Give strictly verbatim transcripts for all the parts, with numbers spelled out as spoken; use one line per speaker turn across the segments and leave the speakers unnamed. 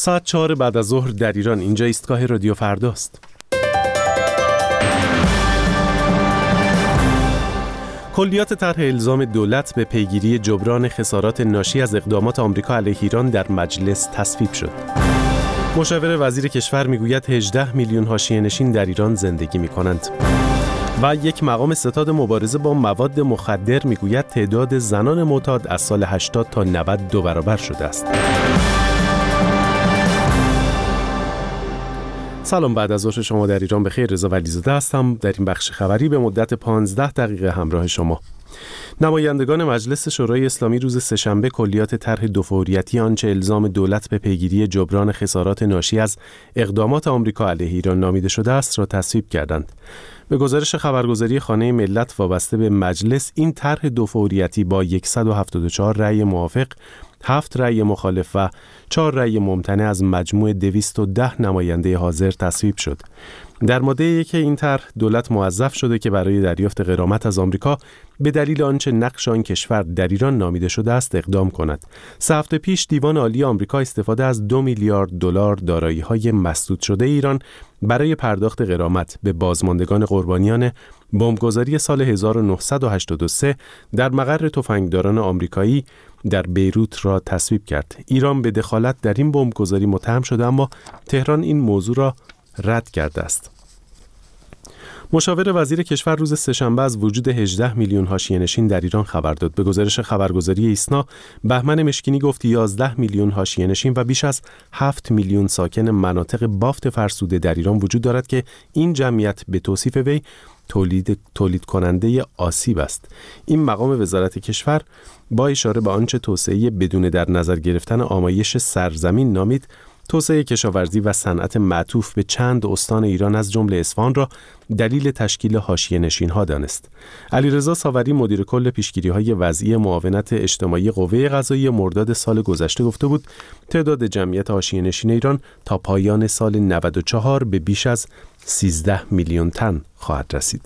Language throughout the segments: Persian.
ساعت چهار بعد از ظهر در ایران. اینجا ایستگاه رادیو فرداست. کلیات طرح الزام دولت به پیگیری جبران خسارات ناشی از اقدامات آمریکا علیه ایران در مجلس تصویب شد. مشاور وزیر کشور میگوید هجده میلیون حاشیه‌نشین در ایران زندگی می‌کنند. و یک مقام ستاد مبارزه با مواد مخدر میگوید تعداد زنان معتاد از سال هشتاد تا نود دو برابر شده است. سلام، بعد از ظهر شما در ایران بخیر. رضا ولیزاده هستم. در این بخش خبری به مدت پانزده دقیقه همراه شما. نمایندگان مجلس شورای اسلامی روز سه‌شنبه کلیات طرح دوفوریتی آنچه الزام دولت به پیگیری جبران خسارات ناشی از اقدامات آمریکا علیه ایران نامیده شده است را تصویب کردند. به گزارش خبرگزاری خانه ملت وابسته به مجلس، این طرح دوفوریتی با صد و هفتاد و چهار رأی موافق، هفت رأی مخالف و چهار رأی ممتنع از مجموع دویست و ده نماینده حاضر تصویب شد. در ماده یک این طرح دولت موظف شده که برای دریافت غرامت از آمریکا به دلیل آنچه نقش آن کشور در ایران نامیده شده است اقدام کند. سه هفته پیش دیوان عالی آمریکا استفاده از دو میلیارد دلار دارایی‌های مسدود شده ایران برای پرداخت غرامت به بازماندگان قربانیان بمبگذاری سال هزار و نهصد و هشتاد و سه در مقر تفنگداران آمریکایی در بیروت را تصویب کرد. ایران به دخالت در این بمبگذاری متهم شده، اما تهران این موضوع را رد کرده است. مشاور وزیر کشور روز سه‌شنبه از وجود هجده میلیون حاشیه‌نشین در ایران خبر داد. به گزارش خبرگزاری ایسنا، بهمن مشکینی گفت یازده میلیون حاشیه‌نشین و بیش از هفت میلیون ساکن مناطق بافت فرسوده در ایران وجود دارد که این جمعیت به توصیف وی تولید تولید کننده آسیب است. این مقام وزارت کشور با اشاره به آنچه توسعه بدون در نظر گرفتن آمایش سرزمین نامید، توسعه کشاورزی و صنعت معطوف به چند استان ایران از جمله اصفهان را دلیل تشکیل حاشیه‌نشین‌ها دانست. علیرضا ساوری مدیر کل پیشگیری‌های وضعی معاونت اجتماعی قوه قضاییه مرداد سال گذشته گفته بود تعداد جمعیت حاشیه‌نشین ایران تا پایان سال نود و چهار به بیش از سیزده میلیون تن خواهد رسید.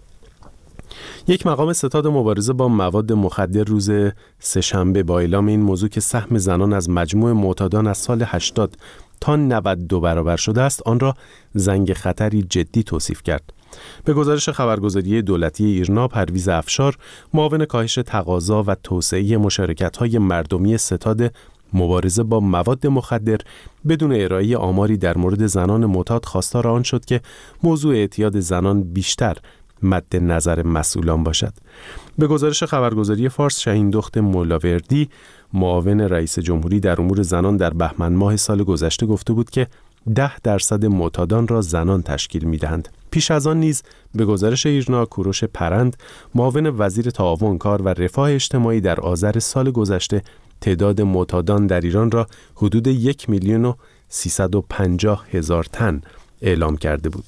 یک مقام ستاد مبارزه با مواد مخدر روز سه‌شنبه با اعلام این موضوع که سهم زنان از مجموع معتادان از سال هشتاد تا نود و دو برابر شده است، آن را زنگ خطری جدی توصیف کرد. به گزارش خبرگزاری دولتی ایرنا، پرویز افشار معاون کاهش تقاضا و توسعه مشارکت‌های مردمی ستاد مبارزه با مواد مخدر بدون ارائه آماری در مورد زنان معتاد خواستار آن شد که موضوع اعتیاد زنان بیشتر مد نظر مسئولان باشد. به گزارش خبرگزاری فارس، شاهین دخت مولاوردی معاون رئیس جمهوری در امور زنان در بهمن ماه سال گذشته گفته بود که ده درصد معتادان را زنان تشکیل می‌دهند. پیش از آن نیز به گزارش ایرنا، کوروش پرند معاون وزیر تعاون کار و رفاه اجتماعی در آذر سال گذشته تعداد معتادان در ایران را حدود یک میلیون و سیصد و پنجاه هزار تن اعلام کرده بود.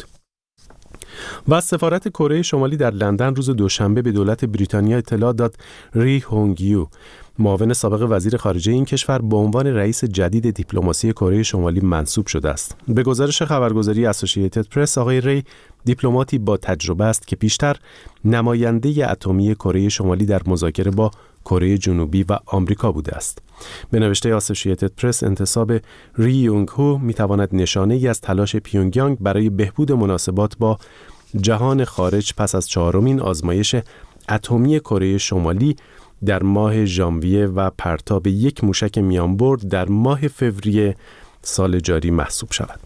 و سفارت کره شمالی در لندن روز دوشنبه به دولت بریتانیا اطلاع داد ری هونگ یو، معاون سابق وزیر خارجه این کشور، به عنوان رئیس جدید دیپلماسی کره شمالی منصوب شده است. به گزارش خبرگزاری اسوسییتد پرس، آقای ری دیپلماتی با تجربه است که پیشتر نماینده اتمی کره شمالی در مذاکره با کره جنوبی و آمریکا بوده است. به نوشته اسوسییتد پرس، انتصاب ری یونگ هو میتواند نشانه ای از تلاش پیونگیانگ برای بهبود مناسبات با جهان خارج پس از چهارمین آزمایش اتمی کره شمالی در ماه ژانویه و پرتاب یک موشک میانبرد در ماه فوریه سال جاری محسوب شود.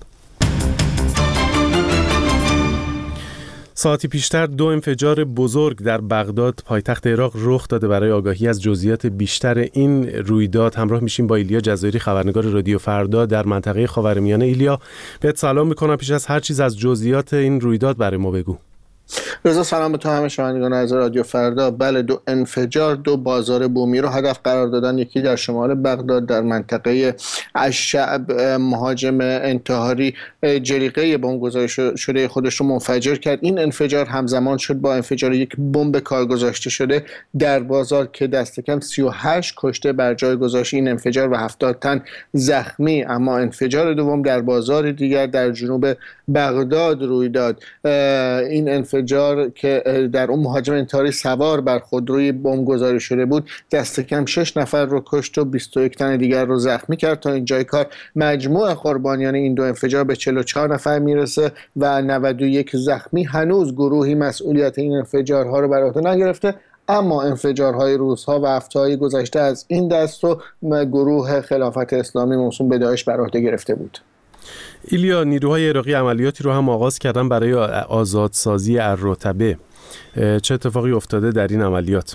ساعتی پیشتر دو انفجار بزرگ در بغداد پایتخت عراق رخ داده. برای آگاهی از جزئیات بیشتر این رویداد همراه میشیم با ایلیا جزایری، خبرنگار رادیو فردا در منطقه خاورمیانه. ایلیا، بهت سلام میکنم. پیش از هر چیز از جزئیات این رویداد برای ما بگو.
رضا سلام به تو، همه شنوندگان از رادیو فردا. بله، دو انفجار دو بازار بومی رو هدف قرار دادن. یکی در شمال بغداد در منطقه الشعب، مهاجم انتحاری جلیقه بمبگذاری شده خودش رو منفجر کرد. این انفجار همزمان شد با انفجار یک بمب کارگذاشته شده در بازار که دست کم سی و هشت کشته بر جای گذاشت این انفجار و هفتاد تن زخمی. اما انفجار دوم در بازار دیگر در جنوب بغداد روی داد. این انفجار انفجار که در اون مهاجم انتحاری سوار بر خودروی بمب گذاری شده بود دست کم شش نفر رو کشت و بیست و یک تن دیگر رو زخمی کرد. تا اینجای کار مجموع قربانیان این دو انفجار به چهل و چهار نفر میرسه و نود و یک زخمی. هنوز گروهی مسئولیت این انفجارها رو بر عهده نگرفته، اما انفجارهای روزها و هفته‌های گذشته از این دست رو گروه خلافت اسلامی موسوم به داعش بر عهده گرفته بود.
ایلیا، نیروهای عراقی عملیاتی رو هم آغاز کردن برای آزادسازی الرطبه. چه اتفاقی افتاده در این عملیات؟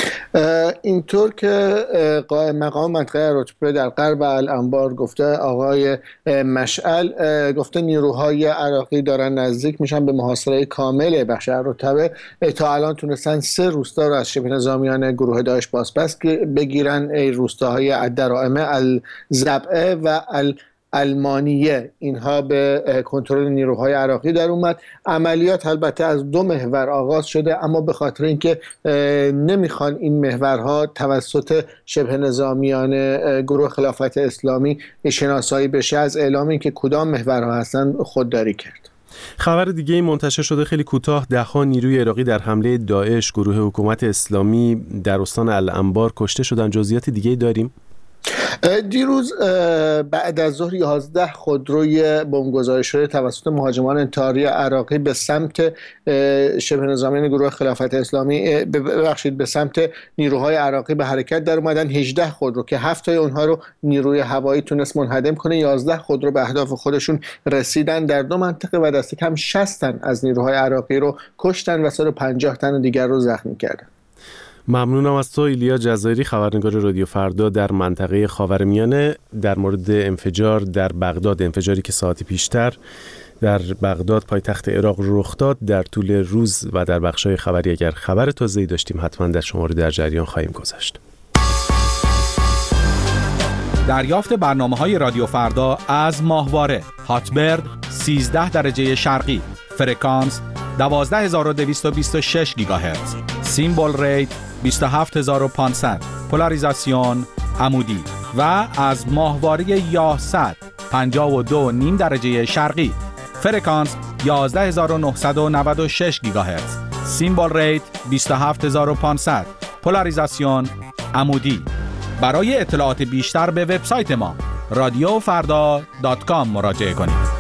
اینطور که مقام منطقه الرطبه در غرب الانبار گفته، آقای مشعل گفته نیروهای عراقی دارن نزدیک میشن به محاصره کامل بخش الرطبه. تا الان تونستن سه روستا رو از شبه نظامیان گروه داعش بازپس بگیرن. ای روستاهای الدرائمه، الزبعه و ال المانیه. اینها به کنترل نیروهای عراقی در اومد. عملیات البته از دو محور آغاز شده، اما به خاطر اینکه نمیخوان این محورها توسط شبه نظامیان گروه خلافت اسلامی شناسایی بشه، از اعلام اینکه کدام محورها هستن خودداری کرد.
خبر دیگه ای منتشر شده خیلی کوتاه، ده‌ها نیروی عراقی در حمله داعش گروه حکومت اسلامی در استان الانبار کشته شدن. جزئیات دیگه ای داریم؟
دیروز بعد از ظهر یازده خودروی بمبگذاری شده توسط مهاجمان انتحاری عراقی به سمت شبه نظامیان گروه خلافت اسلامی ببخشید به سمت نیروهای عراقی به حرکت در اومدن. هجده خودرو که هفت تای اونها رو نیروی هوایی تونست منهدم کنه، یازده خودرو به اهداف خودشون رسیدن در دو منطقه و دست کم شصت تن از نیروهای عراقی رو کشتن و صد و پنجاه تن دیگر رو زخمی کردن.
ممنونم از تو ایلیا جزایری، خبرنگار رادیو فردا در منطقه خاورمیانه، در مورد انفجار در بغداد، انفجاری که ساعتی پیشتر در بغداد پایتخت عراق رخ داد در طول روز و در بخش‌های خبری. اگر خبر تازه‌ای داشتیم حتما در شما رو در جریان خواهیم گذاشت.
دریافت برنامه‌های رادیو فردا از ماهواره هاتبرد سیزده درجه شرقی، فرکانس دوازده هزار و دویست و بیست و شش گیگاهرتز، سیمبل ریت بیست و هفت هزار و پانصد، پولاریزاسیون عمودی و از ماهواره یاهصد پنجاه و دو و نیم درجه شرقی، فرکانس یازده هزار و نهصد و نود و شش گیگاهرتز، سیمبل ریت بیست و هفت هزار و پانصد، پولاریزاسیون عمودی. برای اطلاعات بیشتر به وبسایت ما رادیو فردا دات کام مراجعه کنید.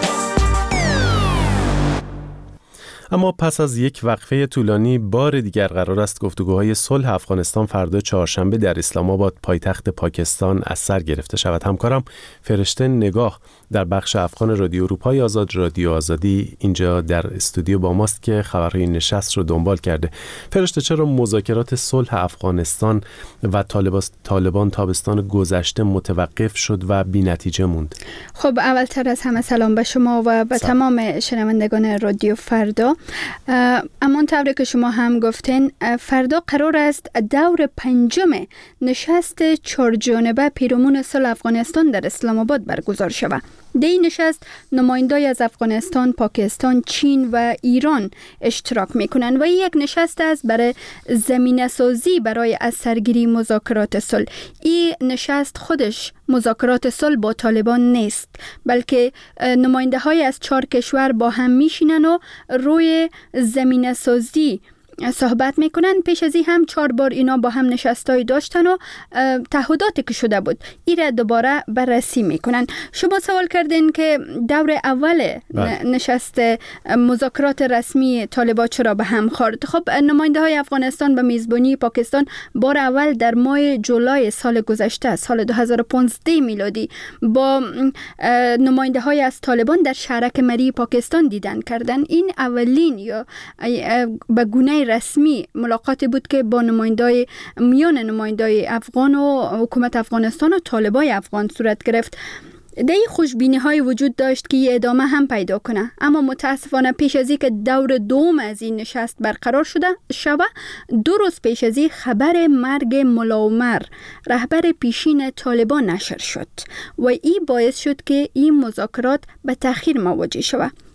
اما پس از یک وقفه طولانی بار دیگر قرار است گفتگوهای صلح افغانستان فردا چهارشنبه در اسلام آباد پایتخت پاکستان از سر گرفته شود. همکارم فرشته نگاه در بخش افغان رادیو اروپای آزاد رادیو آزادی اینجا در استودیو با ماست که خبرهای نشست رو دنبال کرده. فرشته، چرا مذاکرات صلح افغانستان و طالبان تابستان گذشته متوقف شد و بی‌نتیجه موند؟
خب اولتر از همه سلام به شما و به تمام شنوندگان رادیو فردا. اما طوری که شما هم گفتین، فردا قرار است دور پنجم نشست چهارجانبه پیرامون صلح افغانستان در اسلام آباد برگزار شود. در این نشست نمایندگان از افغانستان، پاکستان، چین و ایران اشتراک میکنند و این یک نشست است برای زمینه سازی برای از سرگیری مذاکرات صلح. این نشست خودش مذاکرات صلح با طالبان نیست، بلکه نماینده های از چهار کشور با هم میشینن و روی زمینه سازی صحبت میکنن. پیش از این هم چهار بار اینا با هم نشستای داشتن و تعهداتی که شده بود ای را دوباره بررسی میکنن. شما سوال کردین که دور اول نشست مذاکرات رسمی طالبان چرا به هم خورد. خب نماینده های افغانستان به میزبانی پاکستان بار اول در ماه جولای سال گذشته، سال دو هزار و پانزده میلادی، با نماینده های از طالبان در شهرک مری پاکستان دیدن کردن. این اولین یا به گونه رسمی ملاقاتی بود که با نمایندای میان نمایندای افغان و حکومت افغانستان و طالبای افغان صورت گرفت. در خوشبینی های وجود داشت که یه ادامه هم پیدا کنه، اما متاسفانه پیش از این که دور دوم از این نشست برقرار شده شوه، دو روز پیش از این خبر مرگ ملا عمر رهبر پیشین طالبان نشر شد و این باعث شد که این مذاکرات به تأخیر مواجه شود.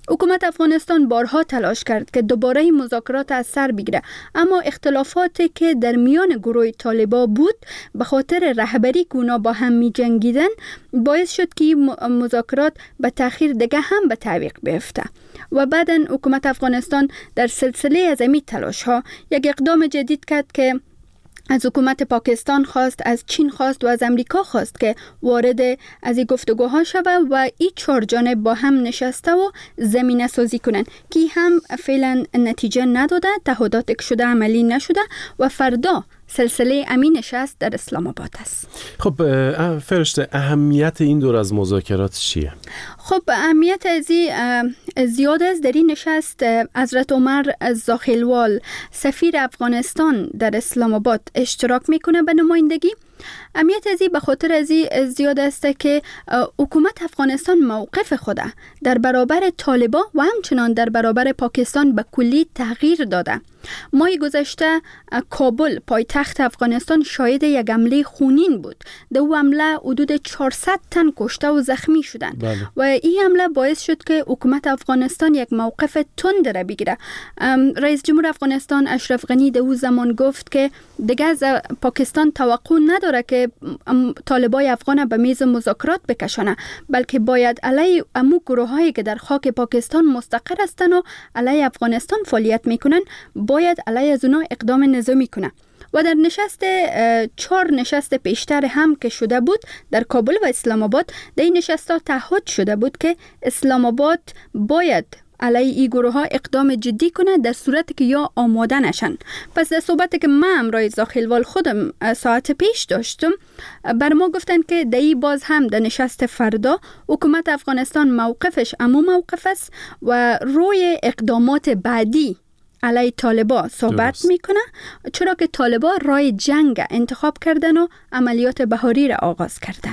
حکومت افغانستان بارها تلاش کرد که دوباره مذاکرات از سر بگیره، اما اختلافاتی که در میان گروه طالبا بود به خاطر رهبری که اونا با هم می جنگیدن باعث شد که مذاکرات به تأخیر دیگه هم به تعویق بیفته و بعداً حکومت افغانستان در سلسله از این تلاش ها یک اقدام جدید کرد که از حکومت پاکستان خواست، از چین خواست و از امریکا خواست که وارد از این گفتگوها شوه و این چهار جانب با هم نشسته و زمینه سازی کنن که هم فعلا نتیجه نداده، تعهدات که شده عملی نشده و فردا سلسله امین نشست در اسلام آباد است.
خب فرشته، اهمیت این دور از مذاکرات چیه؟
خب اهمیت ازی زیاد است. در این نشست حضرت عمر زاخیلوال سفیر افغانستان در اسلام آباد اشتراک میکنه به نمایندگی. اهمیت ازی به خاطر ازی زیاد است که حکومت افغانستان موقف خود در برابر طالبان و همچنان در برابر پاکستان به کلی تغییر داده. ماه گذشته کابل پایتخت افغانستان شاهد یک حمله خونین بود. در او حمله حدود چهارصد تن کشته و زخمی شدند. بله. و این حمله باعث شد که حکومت افغانستان یک موقف تند را بگیره. رئیس جمهور افغانستان اشرف غنی در او زمان گفت که دیگه از پاکستان توقع نداره که طالبای افغان به میز مذاکرات بکشانه، بلکه باید علیه امو گروهایی که در خاک پاکستان مستقر هستند و علیه افغانستان فعالیت میکنن باید علیه از اونا اقدام نظامی کنه. و در نشست چهار نشست پیشتر هم که شده بود در کابل و اسلام آباد، در این نشست ها تعهد شده بود که اسلام آباد باید علیه این گروه ها اقدام جدی کنه در صورتی که یا آماده نشن. پس در صحبتی که من امرای زاخیلوال خودم ساعت پیش داشتم، بر ما گفتن که در این باز هم در نشست فردا حکومت افغانستان موقفش امو موقف است و روی اقدامات بعدی علیه طالبا صحبت میکنه، چرا که طالبا راه جنگ انتخاب کردن و عملیات بهاری را آغاز کردن.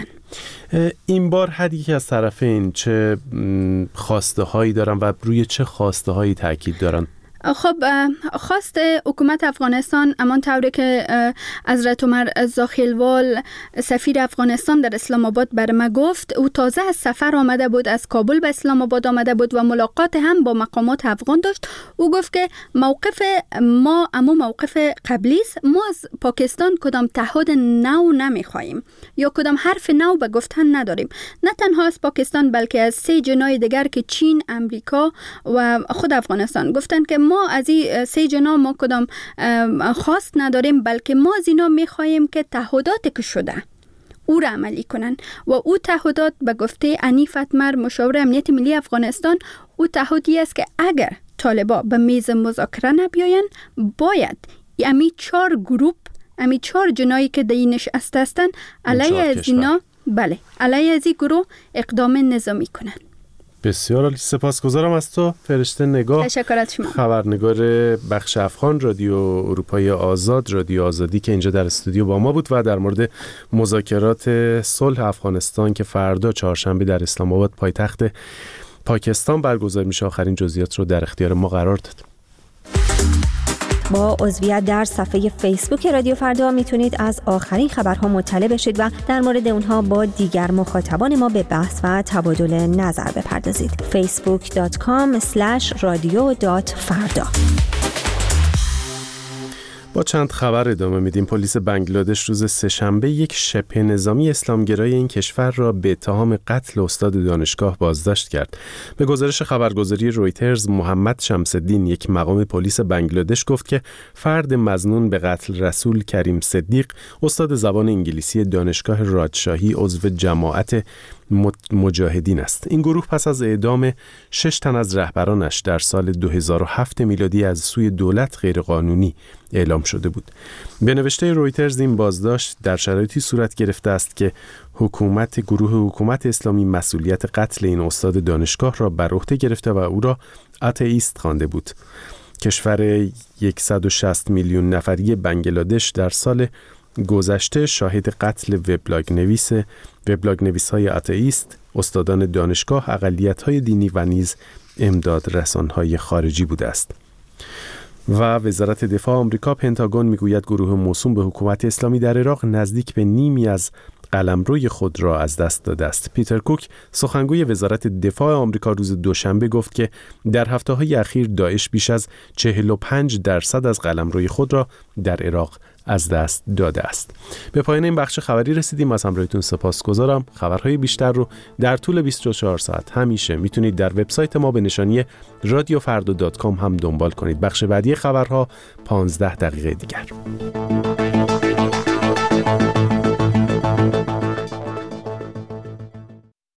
این بار هر یک از طرفین چه خواسته هایی دارن و روی چه خواسته هایی تاکید دارن؟
خب خواست حکومت افغانستان امان طوری که حضرت عمر زاخیلوال سفیر افغانستان در اسلام آباد بر ما گفت، او تازه از سفر آمده بود، از کابل به اسلام آباد آمده بود و ملاقات هم با مقامات افغان داشت. او گفت که موقف ما اما موقف قبلی است، ما از پاکستان کدام تعهد نو نمیخواهیم یا کدام حرف نو به گفتن نداریم. نه تنها از پاکستان بلکه از سه جناح دیگر که چین، امریکا و خود افغانستان گفتن که ما از این سه جناح ما کدام خواست نداریم، بلکه ما از اینا میخواهیم که تعهداتی که شده او را عملی کنن. و او تعهدات به گفته عنیف اتمر مشاور امنیت ملی افغانستان، او تعهدی است که اگر طالبا به میز مذاکره نبیاین باید امی چهار گروپ، امی چهار جناحی که در این نشست هستند علیه از اینا، بله علیه از این گروه اقدام نظامی کنن.
بسیار عالی، سپاسگزارم از تو فرشته نگاه.
تشکر از شما.
خبرنگار بخش افغان رادیو اروپای آزاد، رادیو آزادی که اینجا در استودیو با ما بود و در مورد مذاکرات صلح افغانستان که فردا چهارشنبه در اسلام آباد پایتخت پاکستان برگزار میشه آخرین جزئیات رو در اختیار ما قرار داد.
با عضویت در صفحه فیسبوک رادیو فردا میتونید از آخرین خبرها مطلع بشید و در مورد اونها با دیگر مخاطبان ما به بحث و تبادل نظر بپردازید. فیسبوک دات کام اسلش رادیو دات فردا.
با چند خبر ادامه میدیم. پلیس بنگلادش روز سه‌شنبه یک شبه نظامی اسلامگرای این کشور را به اتهام قتل استاد دانشگاه بازداشت کرد. به گزارش خبرگزاری رویترز، محمد شمس‌الدین، یک مقام پلیس بنگلادش گفت که فرد مظنون به قتل رسول کریم صدیق، استاد زبان انگلیسی دانشگاه راجشاهی، عضو جماعت مجاهدین است. این گروه پس از اعدام شش تن از رهبرانش در سال دو هزار و هفت میلادی از سوی دولت غیرقانونی اعلام شده بود. به نوشته رویترز این بازداشت در شرایطی صورت گرفته است که حکومت گروه حکومت اسلامی مسئولیت قتل این استاد دانشگاه را بر عهده گرفته و او را آتئیست خوانده بود. کشور صد و شصت میلیون نفری بنگلادش در سال گذشته شاهد قتل وبلاگ نویس وبلاگ نویس‌های آتئیست، استادان دانشگاه، اقلیت‌های دینی و نیز امداد رسان‌های خارجی بوده است. و وزارت دفاع آمریکا، پنتاگون، میگوید گروه موسوم به حکومت اسلامی در عراق نزدیک به نیمی از قلمروی خود را از دست داده است. پیتر کوک، سخنگوی وزارت دفاع آمریکا، روز دوشنبه گفت که در هفته‌های اخیر داعش بیش از چهل و پنج درصد از قلمروی خود را در عراق از دست داده است. به پایان این بخش خبری رسیدیم. از همراهیتون سپاسگزارم. خبرهای بیشتر رو در طول بیست و چهار ساعت همیشه میتونید در وبسایت ما به نشانی رادیو فردا دات کام هم دنبال کنید. بخش بعدی خبرها پانزده دقیقه دیگر.